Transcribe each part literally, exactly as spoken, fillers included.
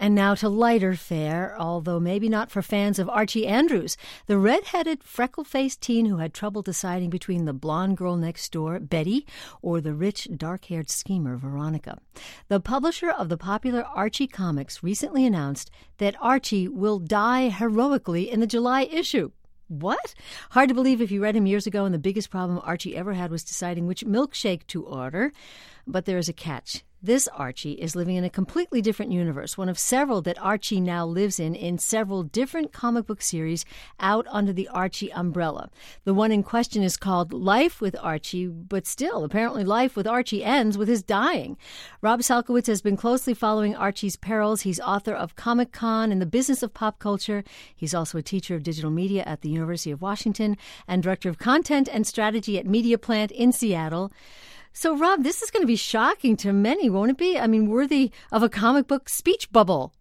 And now to lighter fare, although maybe not for fans of Archie Andrews, the red-headed, freckle-faced teen who had trouble deciding between the blonde girl next door, Betty, or the rich, dark-haired schemer, Veronica. The publisher of the popular Archie comics recently announced that Archie will die heroically in the July issue. What? Hard to believe if you read him years ago and the biggest problem Archie ever had was deciding which milkshake to order. But there is a catch. This Archie is living in a completely different universe, one of several that Archie now lives in in several different comic book series out under the Archie umbrella. The one in question is called Life with Archie, but still, apparently life with Archie ends with his dying. Rob Salkowitz has been closely following Archie's perils. He's author of Comic Con and the Business of Pop Culture. He's also a teacher of digital media at the University of Washington and director of content and strategy at Media Plant in Seattle. So, Rob, this is going to be shocking to many, won't it be? I mean, worthy of a comic book speech bubble.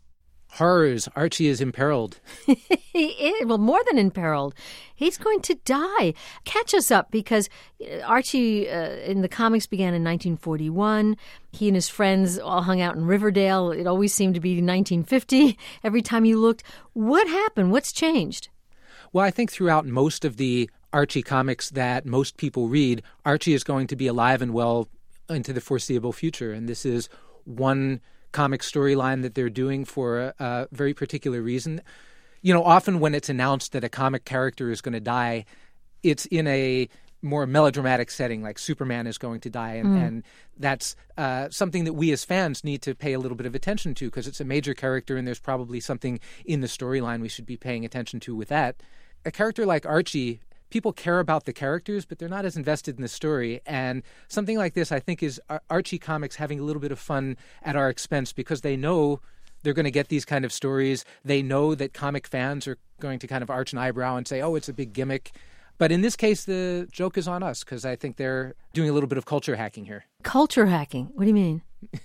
Horrors. Archie is imperiled. He is. Well, more than imperiled. He's going to die. Catch us up, because Archie uh, in the comics began in nineteen forty-one. He and his friends all hung out in Riverdale. It always seemed to be nineteen fifty every time you looked. What happened? What's changed? Well, I think throughout most of the Archie comics that most people read, Archie is going to be alive and well into the foreseeable future. And this is one comic storyline that they're doing for a, a very particular reason. You know, often when it's announced that a comic character is going to die, it's in a more melodramatic setting, like Superman is going to die. And, mm. and that's uh, something that we as fans need to pay a little bit of attention to, because it's a major character and there's probably something in the storyline we should be paying attention to with that. A character like Archie, people care about the characters, but they're not as invested in the story. And something like this, I think, is Archie Comics having a little bit of fun at our expense, because they know they're going to get these kind of stories. They know that comic fans are going to kind of arch an eyebrow and say, oh, it's a big gimmick. But in this case, the joke is on us, because I think they're doing a little bit of culture hacking here. Culture hacking? What do you mean?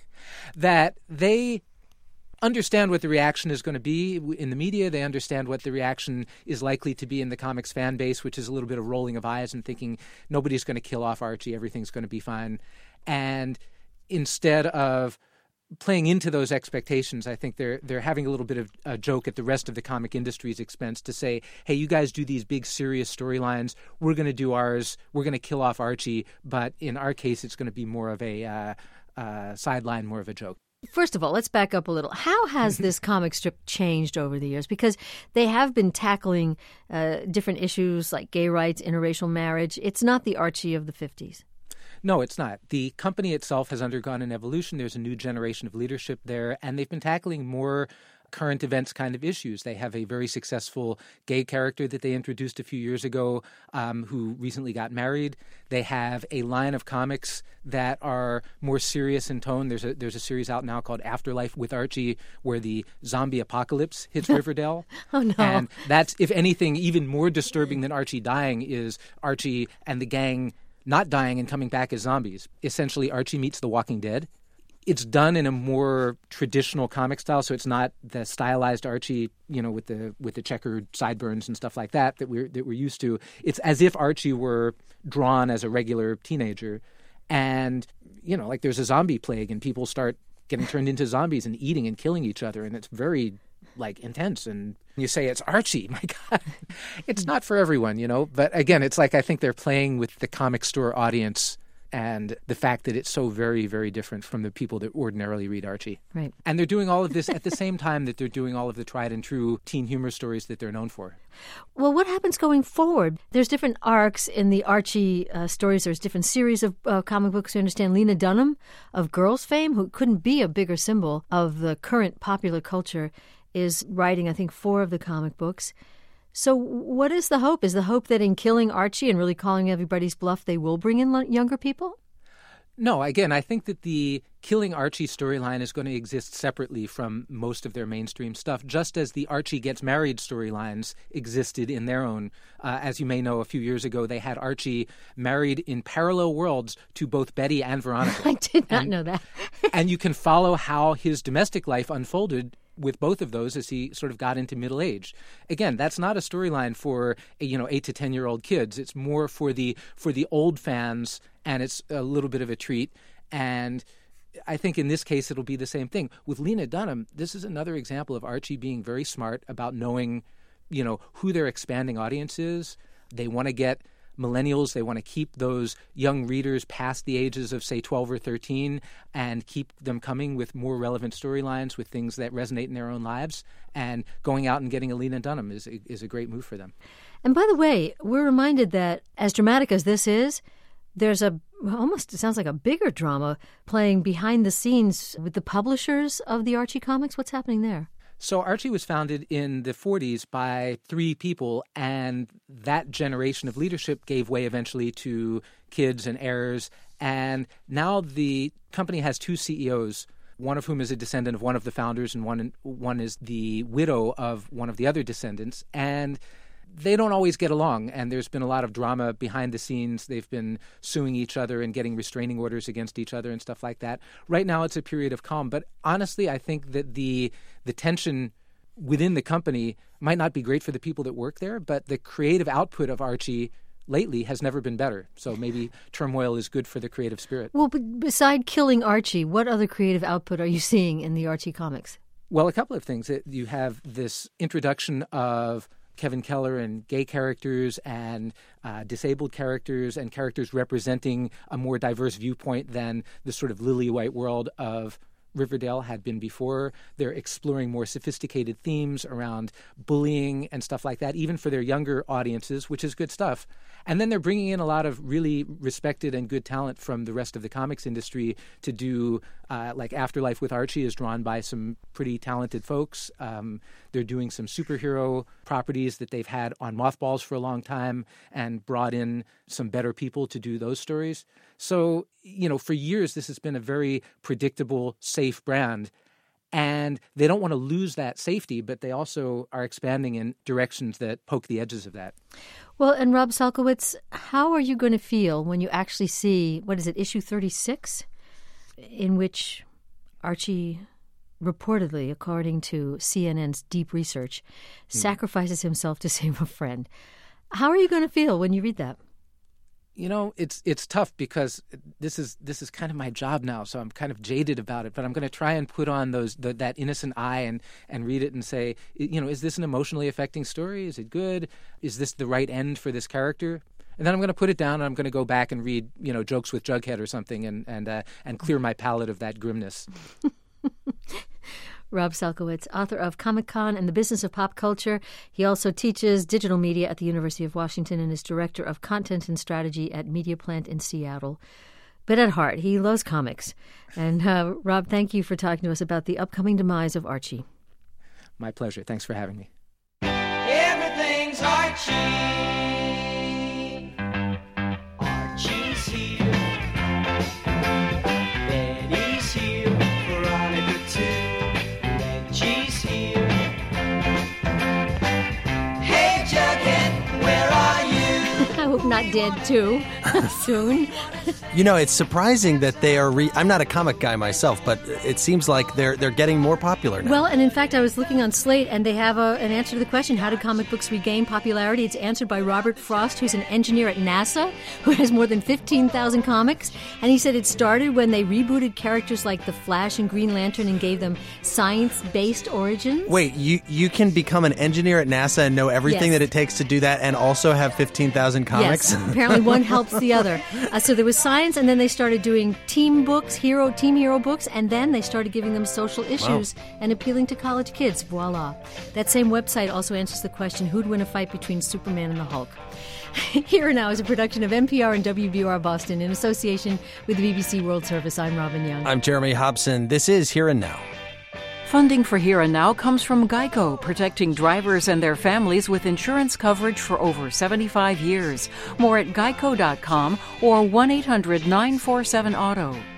That they understand what the reaction is going to be in the media. They understand what the reaction is likely to be in the comics fan base, which is a little bit of rolling of eyes and thinking nobody's going to kill off Archie, everything's going to be fine. And instead of playing into those expectations, I think they're they're having a little bit of a joke at the rest of the comic industry's expense to say, hey, you guys do these big serious storylines, we're going to do ours, we're going to kill off Archie, but in our case it's going to be more of a uh, uh, sideline, more of a joke. First of all, let's back up a little. How has this comic strip changed over the years? Because they have been tackling uh, different issues like gay rights, interracial marriage. It's not the Archie of the fifties. No, it's not. The company itself has undergone an evolution. There's a new generation of leadership there, and they've been tackling more current events kind of issues. They have a very successful gay character that they introduced a few years ago um, who recently got married. They have a line of comics that are more serious in tone. There's a there's a series out now called Afterlife with Archie, where the zombie apocalypse hits Riverdale. Oh, no. And that's, if anything, even more disturbing than Archie dying is Archie and the gang not dying and coming back as zombies. Essentially, Archie meets The Walking Dead. It's done in a more traditional comic style, so it's not the stylized Archie, you know, with the with the checkered sideburns and stuff like that that we're that we're used to. It's as if Archie were drawn as a regular teenager, and you know, like there's a zombie plague and people start getting turned into zombies and eating and killing each other, and it's very like intense. And you say it's Archie, my God, it's not for everyone, you know. But again, it's like I think they're playing with the comic store audience and the fact that it's so very, very different from the people that ordinarily read Archie. Right. And they're doing all of this at the same time that they're doing all of the tried and true teen humor stories that they're known for. Well, what happens going forward? There's different arcs in the Archie uh, stories. There's different series of uh, comic books. I understand Lena Dunham of Girls fame, who couldn't be a bigger symbol of the current popular culture, is writing, I think, four of the comic books. So what is the hope? Is the hope that in killing Archie and really calling everybody's bluff, they will bring in younger people? No, again, I think that the Killing Archie storyline is going to exist separately from most of their mainstream stuff, just as the Archie Gets Married storylines existed in their own. Uh, as you may know, a few years ago, they had Archie married in parallel worlds to both Betty and Veronica. I did not and, know that. And you can follow how his domestic life unfolded with both of those as he sort of got into middle age. Again, that's not a storyline for, you know, eight to ten year old kids. It's more for the for the old fans, and it's a little bit of a treat. And I think in this case it'll be the same thing. With Lena Dunham, this is another example of Archie being very smart about knowing, you know, who their expanding audience is. They want to get millennials. They want to keep those young readers past the ages of, say, twelve or thirteen and keep them coming with more relevant storylines, with things that resonate in their own lives. And going out and getting a Lena Dunham is, is a great move for them. And by the way, we're reminded that as dramatic as this is, there's a almost, it sounds like a bigger drama playing behind the scenes with the publishers of the Archie comics. What's happening there? So Archie was founded in the forties by three people, and that generation of leadership gave way eventually to kids and heirs. And now the company has two C E Os, one of whom is a descendant of one of the founders, and one one is the widow of one of the other descendants. And they don't always get along, and there's been a lot of drama behind the scenes. They've been suing each other and getting restraining orders against each other and stuff like that. Right now it's a period of calm, but honestly, I think that the the tension within the company might not be great for the people that work there, but the creative output of Archie lately has never been better. So maybe turmoil is good for the creative spirit. Well, but beside killing Archie, what other creative output are you seeing in the Archie comics? Well, a couple of things. You have this introduction of Kevin Keller and gay characters and uh, disabled characters and characters representing a more diverse viewpoint than the sort of lily-white world of Riverdale had been before. They're exploring more sophisticated themes around bullying and stuff like that, even for their younger audiences, which is good stuff. And then they're bringing in a lot of really respected and good talent from the rest of the comics industry to do, uh, like Afterlife with Archie is drawn by some pretty talented folks. Um, they're doing some superhero properties that they've had on mothballs for a long time and brought in some better people to do those stories. So, you know, for years, this has been a very predictable, safe brand. And they don't want to lose that safety, but they also are expanding in directions that poke the edges of that. Well, and Rob Salkowitz, how are you going to feel when you actually see, what is it, issue thirty-six, in which Archie reportedly, according to C N N's deep research, hmm. sacrifices himself to save a friend? How are you going to feel when you read that? You know, it's it's tough because this is this is kind of my job now, so I'm kind of jaded about it. But I'm going to try and put on those the, that innocent eye and, and read it and say, you know, is this an emotionally affecting story? Is it good? Is this the right end for this character? And then I'm going to put it down and I'm going to go back and read, you know, Jokes with Jughead or something and and uh, and clear my palate of that grimness. Rob Salkowitz, author of Comic-Con and the Business of Pop Culture. He also teaches digital media at the University of Washington and is director of content and strategy at Media Plant in Seattle. But at heart, he loves comics. And uh, Rob, thank you for talking to us about the upcoming demise of Archie. My pleasure. Thanks for having me. Everything's Archie. Archie's here. Betty's here. Veronica too. Reggie's here. Hey Jughead, where are you? I hope not dead too soon. You know, it's surprising that they are. Re- I'm not a comic guy myself, but it seems like they're they're getting more popular now. Well, and in fact, I was looking on Slate, and they have a, an answer to the question: how did comic books regain popularity? It's answered by Robert Frost, who's an engineer at NASA, who has more than fifteen thousand comics. And he said it started when they rebooted characters like the Flash and Green Lantern and gave them science-based origins. Wait, you you can become an engineer at NASA and know everything Yes. that it takes to do that, and also have fifteen thousand comics. Yes, apparently one helps the other. Uh, so there was science, and then they started doing team books, hero team hero books, and then they started giving them social issues and appealing to college kids. Voila. That same website also answers the question, who'd win a fight between Superman and the Hulk? Here and Now is a production of N P R and W B U R Boston in association with the B B C World Service. I'm Robin Young. I'm Jeremy Hobson. This is Here and Now. Funding for Here and Now comes from Geico, protecting drivers and their families with insurance coverage for over seventy-five years. More at geico dot com or one eight hundred nine four seven auto.